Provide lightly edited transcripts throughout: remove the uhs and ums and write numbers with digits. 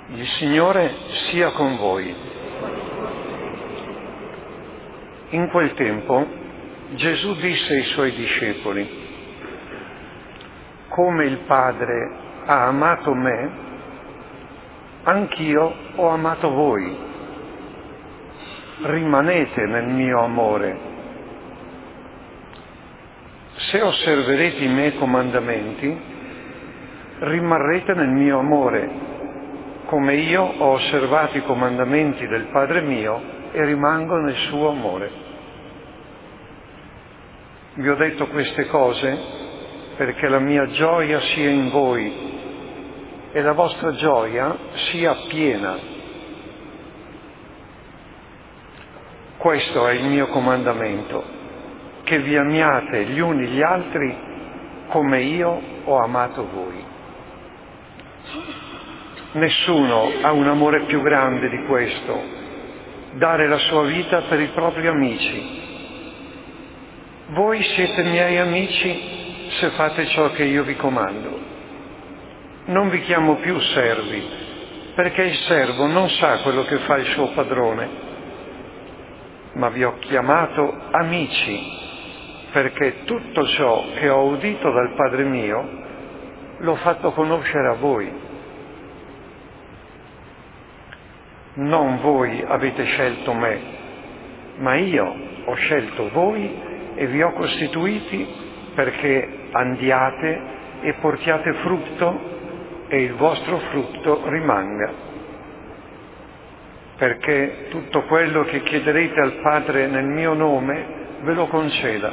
Il Signore sia con voi. In quel tempo Gesù disse ai Suoi discepoli: come il Padre ha amato me, anch'io ho amato voi. Rimanete nel mio amore. Se osserverete i miei comandamenti, rimarrete nel mio amore, come io ho osservato i comandamenti del Padre mio e rimango nel suo amore. Vi ho detto queste cose perché la mia gioia sia in voi e la vostra gioia sia piena. Questo è il mio comandamento, che vi amiate gli uni gli altri come io ho amato voi. Nessuno ha un amore più grande di questo, dare la sua vita per i propri amici. Voi siete miei amici se fate ciò che io vi comando. Non vi chiamo più servi, perché il servo non sa quello che fa il suo padrone, ma vi ho chiamato amici, perché tutto ciò che ho udito dal Padre mio l'ho fatto conoscere a voi. Non voi avete scelto me, ma io ho scelto voi e vi ho costituiti perché andiate e portiate frutto e il vostro frutto rimanga. Perché tutto quello che chiederete al Padre nel mio nome ve lo conceda.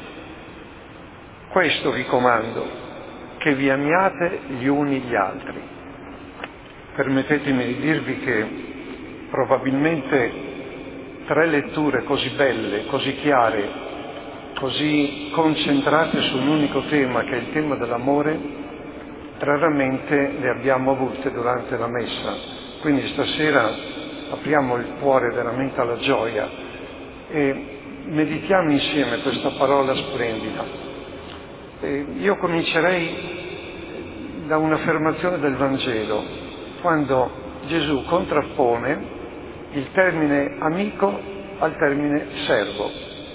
Questo vi comando, che vi amiate gli uni gli altri. Permettetemi di dirvi che probabilmente 3 letture così belle, così chiare, così concentrate su un unico tema che è il tema dell'amore, raramente le abbiamo avute durante la messa. Quindi stasera apriamo il cuore veramente alla gioia e meditiamo insieme questa parola splendida. Io comincerei da un'affermazione del Vangelo, quando Gesù contrappone il termine amico al termine servo.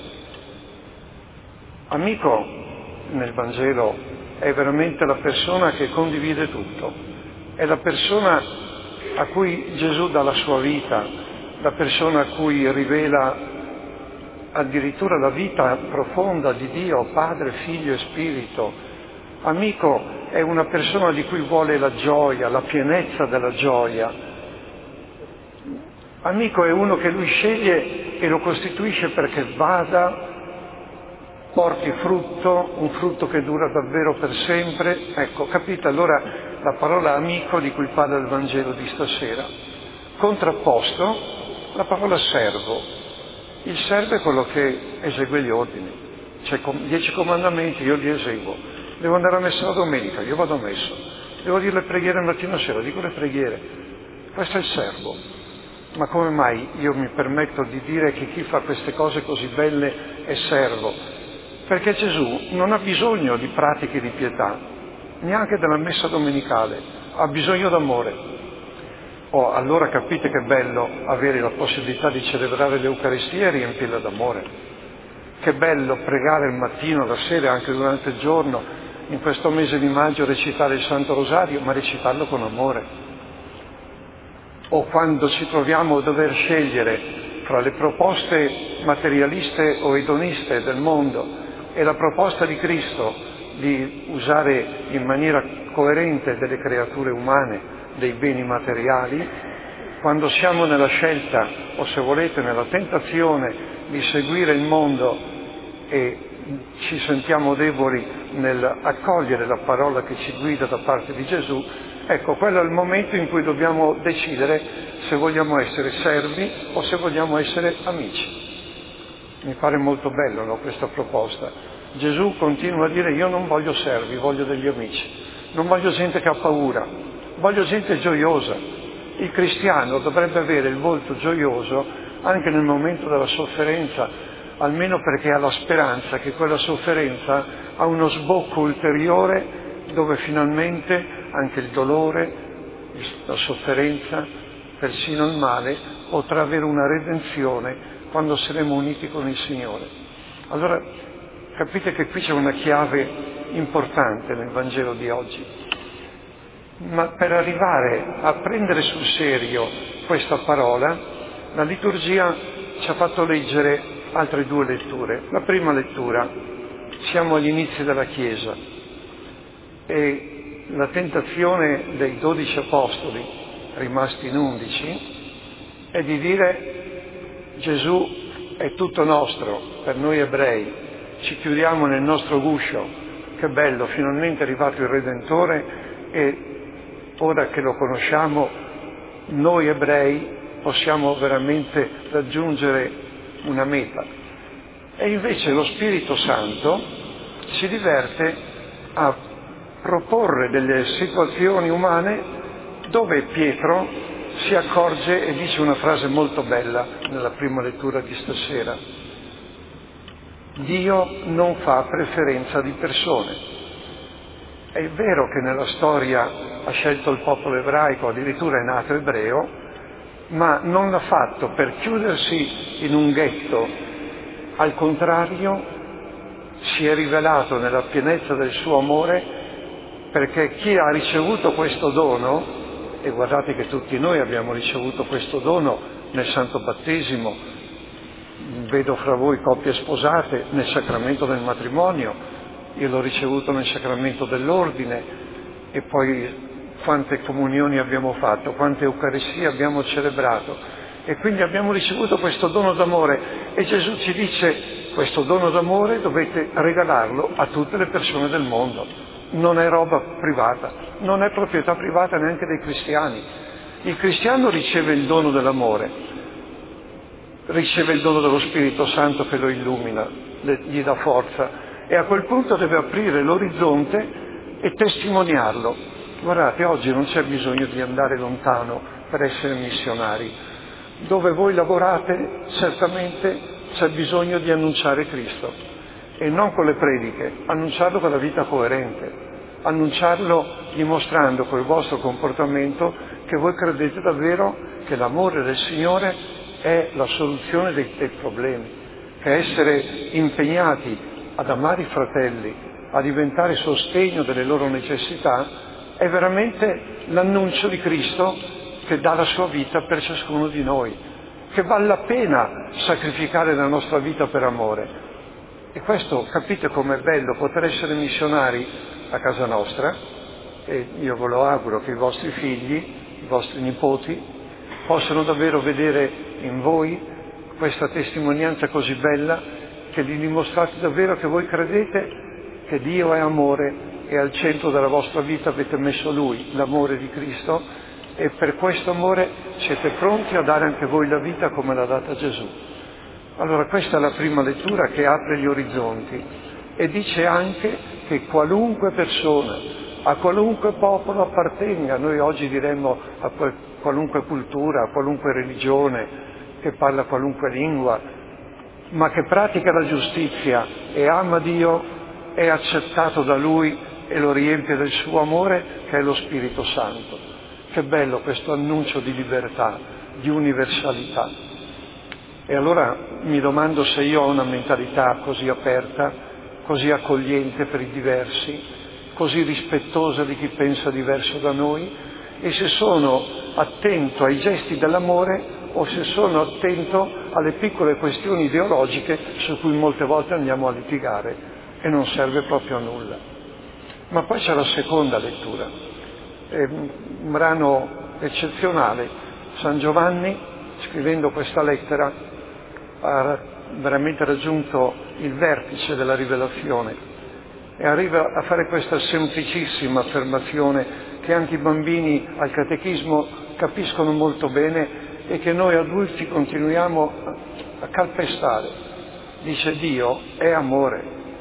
Amico nel Vangelo è veramente la persona che condivide tutto, è la persona a cui Gesù dà la sua vita, la persona a cui rivela addirittura la vita profonda di Dio, Padre, Figlio e Spirito. Amico è una persona di cui vuole la gioia, la pienezza della gioia. Amico è uno che lui sceglie e lo costituisce perché vada, porti frutto, un frutto che dura davvero per sempre. Ecco, capite allora la parola amico di cui parla il Vangelo di stasera. Contrapposto la parola servo. Il servo è quello che esegue gli ordini. C'è 10 comandamenti, io li eseguo. Devo andare a messa la domenica, io vado a messa. Devo dire le preghiere mattino e sera, dico le preghiere. Questo è il servo. Ma come mai io mi permetto di dire che chi fa queste cose così belle è servo? Perché Gesù non ha bisogno di pratiche di pietà, neanche della messa domenicale, ha bisogno d'amore. Allora capite che bello avere la possibilità di celebrare l'Eucaristia e riempirla d'amore. Che bello pregare il mattino, la sera, anche durante il giorno, in questo mese di maggio recitare il Santo Rosario, ma recitarlo con amore. O quando ci troviamo a dover scegliere fra le proposte materialiste o edoniste del mondo e la proposta di Cristo di usare in maniera coerente delle creature umane, dei beni materiali, quando siamo nella scelta, o se volete nella tentazione di seguire il mondo e ci sentiamo deboli nel accogliere la parola che ci guida da parte di Gesù, ecco, quello è il momento in cui dobbiamo decidere se vogliamo essere servi o se vogliamo essere amici. Mi pare molto bello, no, questa proposta. Gesù continua a dire: io non voglio servi, voglio degli amici. Non voglio gente che ha paura, voglio gente gioiosa. Il cristiano dovrebbe avere il volto gioioso anche nel momento della sofferenza, almeno perché ha la speranza che quella sofferenza ha uno sbocco ulteriore dove finalmente anche il dolore, la sofferenza, persino il male, potrà avere una redenzione quando saremo uniti con il Signore. Allora, capite che qui c'è una chiave importante nel Vangelo di oggi. Ma per arrivare a prendere sul serio questa parola, la liturgia ci ha fatto leggere altre due letture. La prima lettura, siamo agli inizi della Chiesa e la tentazione dei 12 apostoli, rimasti in 11, è di dire Gesù è tutto nostro, per noi ebrei, ci chiudiamo nel nostro guscio, che bello, finalmente è arrivato il Redentore e ora che lo conosciamo, noi ebrei possiamo veramente raggiungere una meta. E invece lo Spirito Santo si diverte a proporre delle situazioni umane dove Pietro si accorge e dice una frase molto bella nella prima lettura di stasera. Dio non fa preferenza di persone. È vero che nella storia ha scelto il popolo ebraico, addirittura è nato ebreo, ma non l'ha fatto per chiudersi in un ghetto. Al contrario, si è rivelato nella pienezza del suo amore, perché chi ha ricevuto questo dono, e guardate che tutti noi abbiamo ricevuto questo dono nel Santo Battesimo, vedo fra voi coppie sposate nel sacramento del matrimonio, io l'ho ricevuto nel sacramento dell'ordine, e poi quante comunioni abbiamo fatto, quante Eucaristie abbiamo celebrato, e quindi abbiamo ricevuto questo dono d'amore, e Gesù ci dice questo dono d'amore dovete regalarlo a tutte le persone del mondo, non è roba privata, non è proprietà privata neanche dei cristiani. Il cristiano riceve il dono dell'amore, riceve il dono dello Spirito Santo che lo illumina, gli dà forza, e a quel punto deve aprire l'orizzonte e testimoniarlo. Guardate, oggi non c'è bisogno di andare lontano per essere missionari. Dove voi lavorate, certamente c'è bisogno di annunciare Cristo, e non con le prediche, annunciarlo con la vita coerente, annunciarlo dimostrando col vostro comportamento che voi credete davvero che l'amore del Signore è la soluzione dei problemi, che essere impegnati ad amare i fratelli, a diventare sostegno delle loro necessità, è veramente l'annuncio di Cristo che dà la sua vita per ciascuno di noi, che vale la pena sacrificare la nostra vita per amore. E questo, capite com'è bello poter essere missionari a casa nostra, e io ve lo auguro che i vostri figli, i vostri nipoti, possano davvero vedere in voi questa testimonianza così bella, che gli dimostrate davvero che voi credete che Dio è amore e al centro della vostra vita avete messo Lui, l'amore di Cristo, e per questo amore siete pronti a dare anche voi la vita come l'ha data Gesù. Allora questa è la prima lettura che apre gli orizzonti e dice anche che qualunque persona, a qualunque popolo appartenga, noi oggi diremmo a qualunque cultura, a qualunque religione, che parla qualunque lingua, ma che pratica la giustizia e ama Dio, è accettato da Lui e lo riempie del suo amore, che è lo Spirito Santo. Che bello questo annuncio di libertà, di universalità. E allora mi domando se io ho una mentalità così aperta, così accogliente per i diversi, così rispettosa di chi pensa diverso da noi, e se sono attento ai gesti dell'amore o se sono attento alle piccole questioni ideologiche su cui molte volte andiamo a litigare e non serve proprio a nulla. Ma poi c'è la seconda lettura, è un brano eccezionale. San Giovanni, scrivendo questa lettera, ha veramente raggiunto il vertice della rivelazione e arriva a fare questa semplicissima affermazione che anche i bambini al catechismo capiscono molto bene e che noi adulti continuiamo a calpestare. Dice: Dio è amore.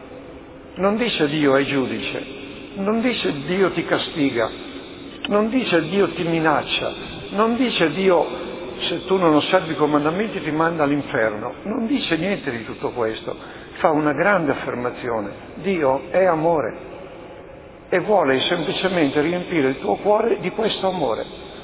Non dice Dio è giudice, non dice Dio ti castiga, non dice Dio ti minaccia, non dice Dio se tu non osservi i comandamenti ti manda all'inferno, non dice niente di tutto questo, fa una grande affermazione: Dio è amore e vuole semplicemente riempire il tuo cuore di questo amore.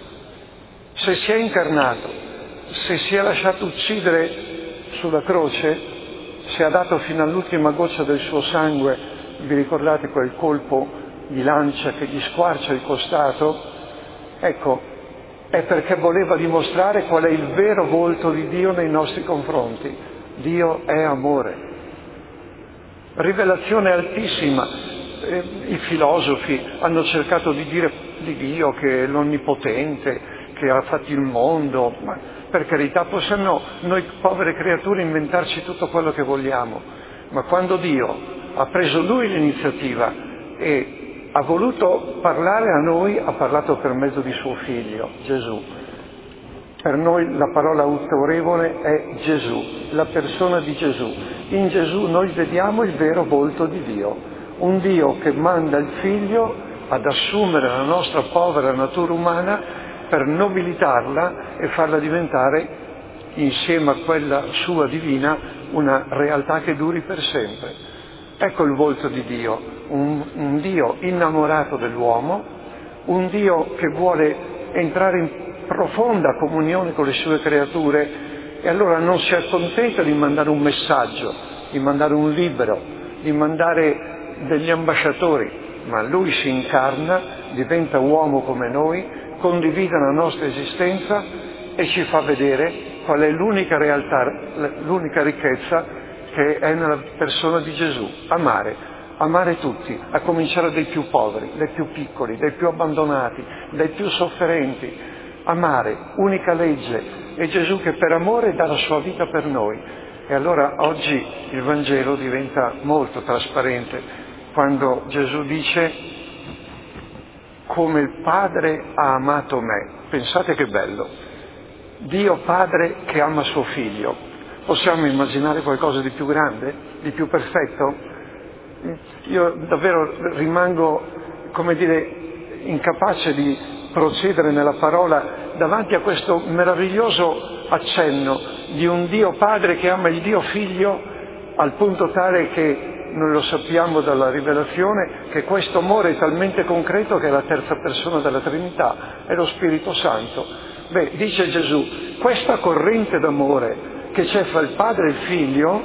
se si è incarnato, se si è lasciato uccidere sulla croce, se ha dato fino all'ultima goccia del suo sangue, vi ricordate quel colpo di lancia che gli squarcia il costato? Ecco, è perché voleva dimostrare qual è il vero volto di Dio nei nostri confronti. Dio è amore. Rivelazione altissima. I filosofi hanno cercato di dire di Dio che è l'onnipotente, che ha fatto il mondo, ma per carità possiamo noi povere creature inventarci tutto quello che vogliamo, ma quando Dio ha preso Lui l'iniziativa e ha voluto parlare a noi, ha parlato per mezzo di suo Figlio, Gesù. Per noi la parola autorevole è Gesù, la persona di Gesù. In Gesù noi vediamo il vero volto di Dio, un Dio che manda il Figlio ad assumere la nostra povera natura umana per nobilitarla e farla diventare, insieme a quella sua divina, una realtà che duri per sempre. Ecco il volto di Dio, un Dio innamorato dell'uomo, un Dio che vuole entrare in profonda comunione con le sue creature e allora non si accontenta di mandare un messaggio, di mandare un libro, di mandare degli ambasciatori, ma Lui si incarna, diventa uomo come noi, condivide la nostra esistenza e ci fa vedere qual è l'unica realtà, l'unica ricchezza che è nella persona di Gesù. Amare tutti, a cominciare dai più poveri, dai più piccoli, dai più abbandonati, dai più sofferenti. Amare, unica legge, è Gesù che per amore dà la sua vita per noi. E allora oggi il Vangelo diventa molto trasparente quando Gesù dice: come il Padre ha amato me. Pensate che bello, Dio Padre che ama suo Figlio. Possiamo immaginare qualcosa di più grande, di più perfetto? Io davvero rimango, incapace di procedere nella parola davanti a questo meraviglioso accenno di un Dio Padre che ama il Dio Figlio al punto tale che noi lo sappiamo dalla rivelazione che questo amore è talmente concreto che è la terza persona della Trinità, è lo Spirito Santo. Dice Gesù, questa corrente d'amore che c'è fra il Padre e il Figlio,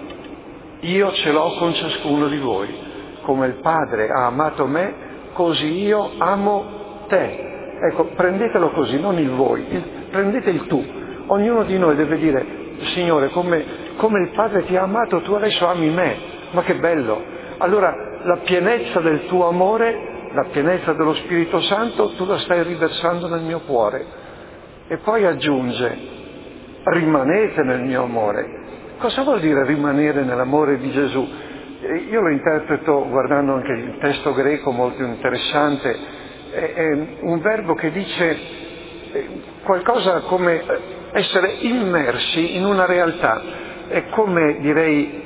io ce l'ho con ciascuno di voi. Come il Padre ha amato me, così io amo te. Ecco, prendetelo così, non il voi, prendete il tu. Ognuno di noi deve dire: Signore, come il Padre ti ha amato, tu adesso ami me. Ma che bello! Allora la pienezza del tuo amore, la pienezza dello Spirito Santo, tu la stai riversando nel mio cuore. E poi aggiunge: rimanete nel mio amore. Cosa vuol dire rimanere nell'amore di Gesù? Io lo interpreto guardando anche il testo greco molto interessante, è un verbo che dice qualcosa come essere immersi in una realtà. È come, direi,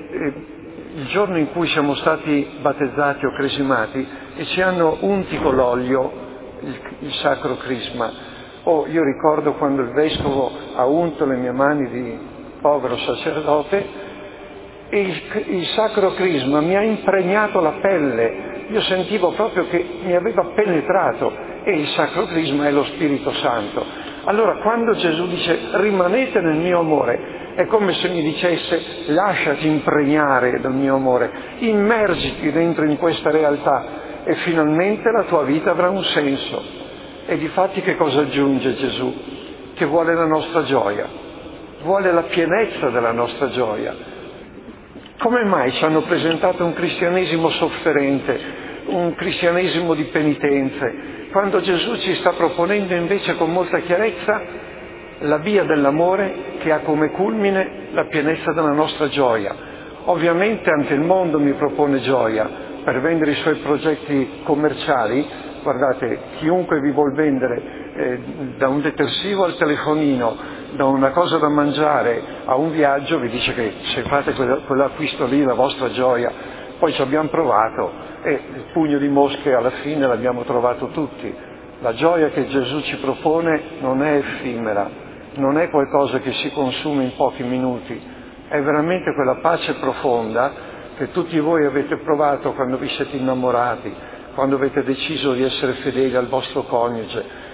il giorno in cui siamo stati battezzati o cresimati e ci hanno unti con l'olio il sacro crisma. Io ricordo quando il vescovo ha unto le mie mani di povero sacerdote e il sacro crisma mi ha impregnato la pelle, io sentivo proprio che mi aveva penetrato, e il sacro crisma è lo Spirito Santo. Allora quando Gesù dice rimanete nel mio amore, è come se mi dicesse: lasciati impregnare dal mio amore, immergiti dentro in questa realtà e finalmente la tua vita avrà un senso. E difatti che cosa aggiunge Gesù? Che vuole la nostra gioia, vuole la pienezza della nostra gioia. Come mai ci hanno presentato un cristianesimo sofferente, un cristianesimo di penitenze, quando Gesù ci sta proponendo invece con molta chiarezza la via dell'amore che ha come culmine la pienezza della nostra gioia. Ovviamente anche il mondo mi propone gioia per vendere i suoi progetti commerciali. Guardate, chiunque vi vuol vendere da un detersivo al telefonino, da una cosa da mangiare a un viaggio, vi dice che se fate quell'acquisto lì la vostra gioia. Poi ci abbiamo provato e il pugno di mosche alla fine l'abbiamo trovato tutti. La gioia che Gesù ci propone non è effimera, non è qualcosa che si consuma in pochi minuti, è veramente quella pace profonda che tutti voi avete provato quando vi siete innamorati, quando avete deciso di essere fedeli al vostro coniuge,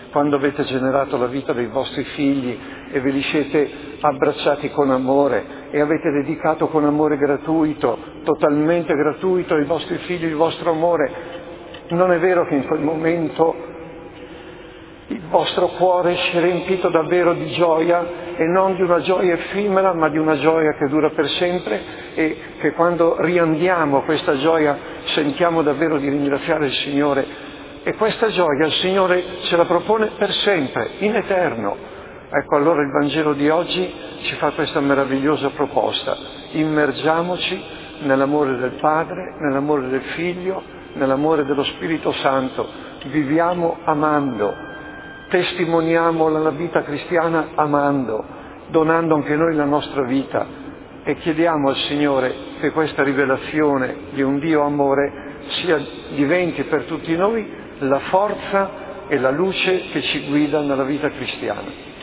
quando avete generato la vita dei vostri figli e ve li siete abbracciati con amore e avete dedicato con amore gratuito, totalmente gratuito ai vostri figli il vostro amore. Non è vero che in quel momento il vostro cuore si è riempito davvero di gioia, e non di una gioia effimera, ma di una gioia che dura per sempre, e che quando riandiamo questa gioia sentiamo davvero di ringraziare il Signore. E questa gioia il Signore ce la propone per sempre, in eterno. Ecco, allora il Vangelo di oggi ci fa questa meravigliosa proposta: immergiamoci nell'amore del Padre, nell'amore del Figlio, nell'amore dello Spirito Santo, viviamo amando, testimoniamo la vita cristiana amando, donando anche noi la nostra vita, e chiediamo al Signore che questa rivelazione di un Dio amore diventi per tutti noi la forza e la luce che ci guida nella vita cristiana.